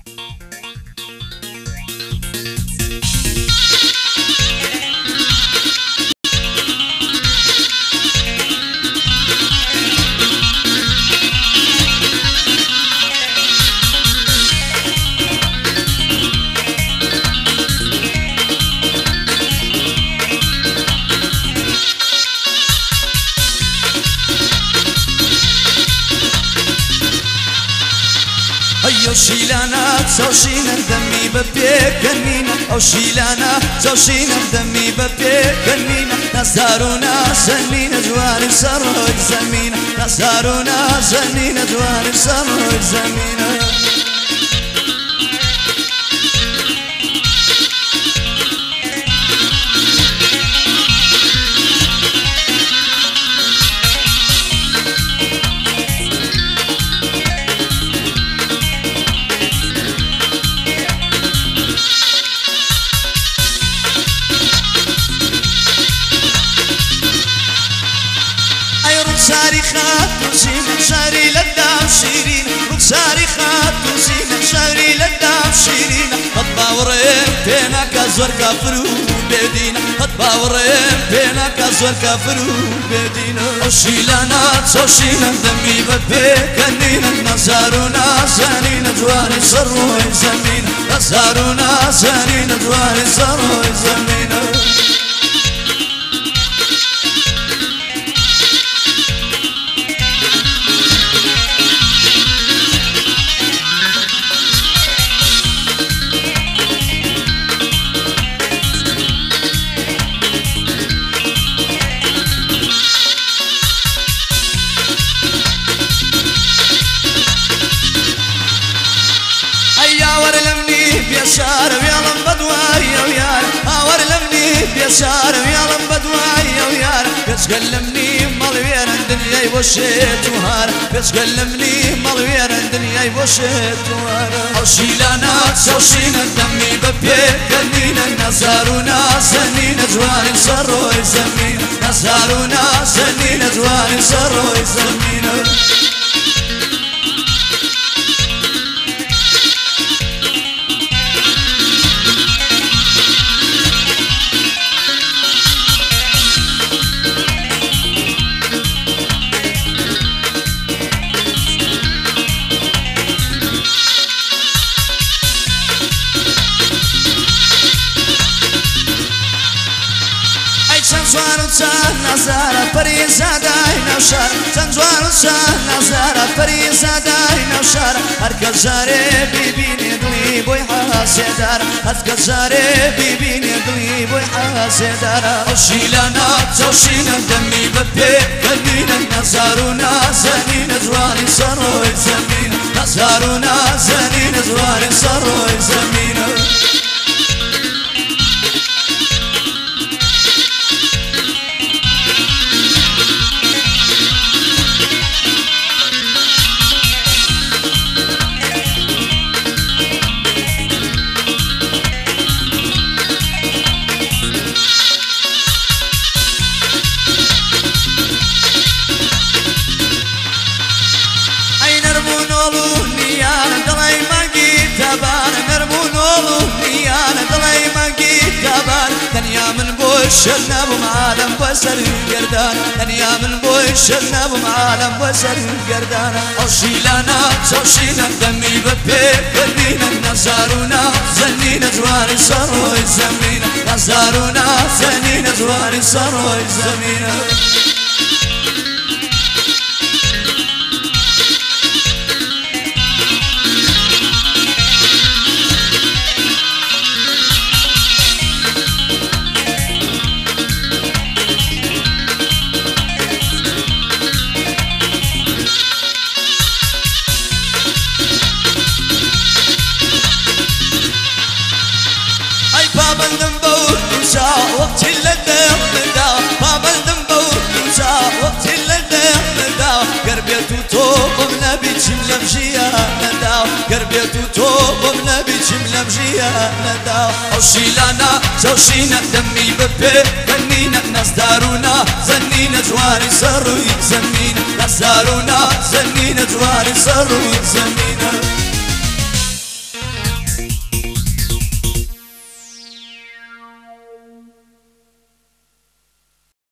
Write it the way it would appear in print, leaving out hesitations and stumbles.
أو شيلانا توشينا دمي ببيكنينا أو شيلانا توشينا دمي ببيكنينا نزارونا زنينا جواري سروي زمينا نزارونا زنينا جواري سروي زمينا رخساري خات وزينة شعري لدام شيرين رخساري خات وزينة شعري لدام شيرين قد باورين بينا كزور كفرو بدينا قد باورين بينا كزور كفرو بدينا وشيلانا توشينا دمي ببيكنينا نزارونا زانينا جواري سروي زمينا نزارونا زانينا جواري سروي زمينا بيشار ويا بدواي ويار اور لمني بيشار ويا بدواي ويار بتكلمني مالوير الدنيا وشيت وهار بتكلمني مالوير الدنيا وشيت وهار او شيلانا توشينا دمي ببيكنينا نزارونا زنينا جواري سروي زمينا نزارونا زنينا جواري سروي زمينا نزارة فريزة داينا وشار تنجوار وشار نزارة فريزة داينا وشار هركا جاري بيبيني دلي بوي حاسدار هركا جاري بيبيني دلي بوي حاسدار وشيلانا توشينا دمي ببيكنينا نزارونا زنينا جواري سروي زمينا نزارونا زنينا جواري سروي زمينا دنيا من بوي شلنا بمعالم بسر القردان دنيا من بوي شلنا بمعالم بسر القردان او شيلانا توشينا دمي ببيكنينا نزارونا زنينا جواري سروي زمينا نزارونا زنينا جواري سروي زمينا وقت اللدى مدا باب الذنب وتوسع وقت اللدى مدا قربيت وتوب بنبي جملة بجيا ندا قربيت وتوب بنبي جملة بجيا ندا او شيلانا توشينا دمي ببيكنينا نزارونا زنينا جواري سروي زمينا نزارونا زنينا جواري سروي زمينا